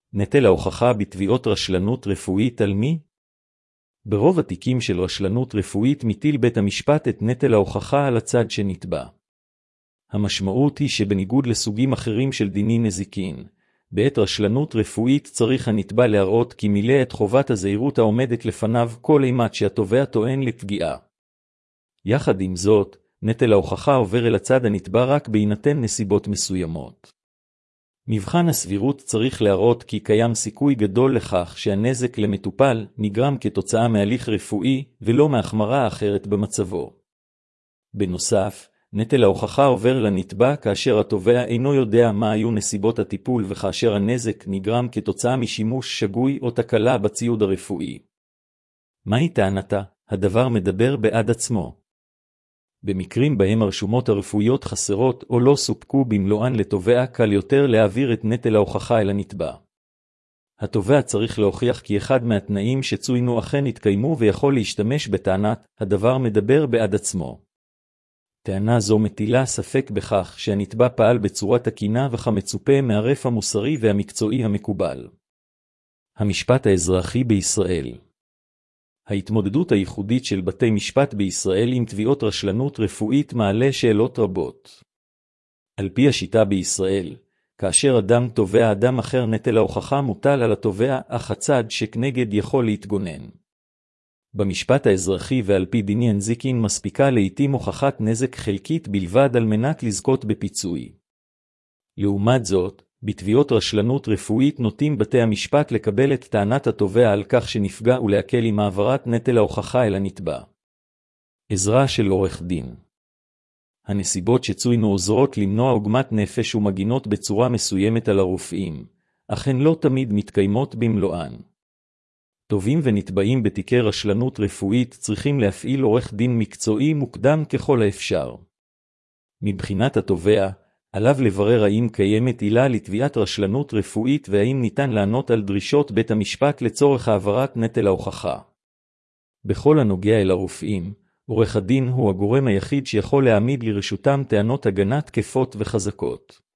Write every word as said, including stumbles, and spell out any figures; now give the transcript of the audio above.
נטל ההוכחה בתביעות רשלנות רפואית על מי? ברוב התיקים של רשלנות רפואית מטיל בית המשפט את נטל ההוכחה על הצד שנתבע. המשמעות היא שבניגוד לסוגים אחרים של דיני נזיקין, בעת רשלנות רפואית צריך הנתבע להראות כי מילא את חובת הזהירות העומדת לפניו כל אימת שהתובע טוען לפגיעה. יחד עם זאת, נטל ההוכחה עובר אל הצד הנתבע רק בהינתן נסיבות מסוימות. מבחן הסבירות צריך להראות כי קיים סיכוי גדול לכך שהנזק למטופל נגרם כתוצאה מהליך רפואי ולא מהחמרה אחרת במצבו. בנוסף, נטל ההוכחה עובר לנתבע כאשר התובע אינו יודע מה היו נסיבות הטיפול וכאשר הנזק נגרם כתוצאה משימוש שגוי או תקלה בציוד הרפואי. מהי טענתה? הדבר מדבר בעד עצמו. במקרים בהם הרשומות הרפואיות חסרות או לא סופקו במלואן לתובע, קל יותר להעביר את נטל ההוכחה אל הנתבע. התובע צריך להוכיח כי אחד מהתנאים שצוינו אכן התקיימו ויכול להשתמש בטענת הדבר מדבר בעד עצמו. טענה זו מטילה ספק בכך שהנתבע פעל בצורה תקינה וכמצופה מהרף המוסרי והמקצועי המקובל. המשפט האזרחי בישראל. ההתמודדות הייחודית של בתי משפט בישראל עם תביעות רשלנות רפואית מעלה שאלות רבות. על פי השיטה בישראל, כאשר אדם תובע אדם אחר, נטל ההוכחה מוטל על התובע, אך הצד שכנגד יכול להתגונן. במשפט האזרחי ועל פי דיני הנזיקין מספיקה לעתים הוכחת נזק חלקית בלבד על מנת לזכות בפיצוי. לעומת זאת, בתביעות רשלנות רפואית נוטים בתי המשפט לקבל את טענת התובע על כך שנפגע ולהקל עם העברת נטל ההוכחה אל הנתבע. עזרה של עורך דין. הנסיבות שצוינו עוזרות למנוע עוגמת נפש ומגינות בצורה מסוימת על הרופאים, אך הן לא תמיד מתקיימות במלואן. תובעים ונתבעים בתיקי רשלנות רפואית צריכים להפעיל עורך דין מקצועי מוקדם ככל האפשר. מבחינת התובע, עליו לברר האם קיימת עילה לתביעת רשלנות רפואית והאם ניתן לענות על דרישות בית המשפט לצורך העברת נטל ההוכחה. בכל הנוגע אל הרופאים, עורך הדין הוא הגורם היחיד שיכול להעמיד לרשותם טענות הגנה תקפות וחזקות.